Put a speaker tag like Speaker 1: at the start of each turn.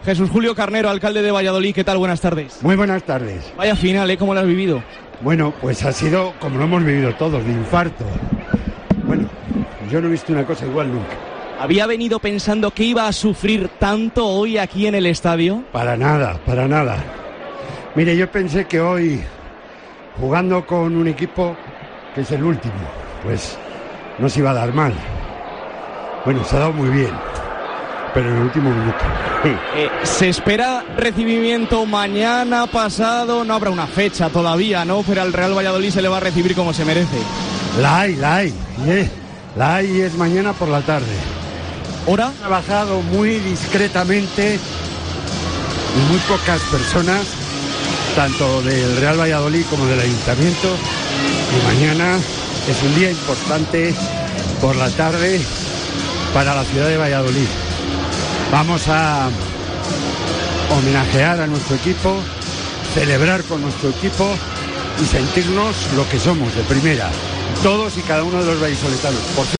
Speaker 1: Jesús Julio Carnero, alcalde de Valladolid, ¿qué tal? Buenas tardes.
Speaker 2: Muy buenas tardes.
Speaker 1: Vaya final, ¿cómo lo has vivido?
Speaker 2: Bueno, pues ha sido como lo hemos vivido todos, de infarto. Bueno, yo no he visto una cosa igual nunca.
Speaker 1: ¿Había venido pensando que iba a sufrir tanto hoy aquí en el estadio?
Speaker 2: Para nada, para nada. Mire, yo pensé que hoy, jugando con un equipo que es el último, pues no se iba a dar mal. Bueno, se ha dado muy bien, pero en el último minuto.
Speaker 1: ¿Se espera recibimiento mañana, pasado? No habrá una fecha todavía, ¿no? Pero al Real Valladolid se le va a recibir como se merece.
Speaker 2: La hay. La hay y es mañana por la tarde.
Speaker 1: ¿Hora?
Speaker 2: He trabajado muy discretamente y muy pocas personas, tanto del Real Valladolid como del Ayuntamiento. Y mañana es un día importante por la tarde para la ciudad de Valladolid. Vamos a homenajear a nuestro equipo, celebrar con nuestro equipo y sentirnos lo que somos de primera, todos y cada uno de los vallisoletanos.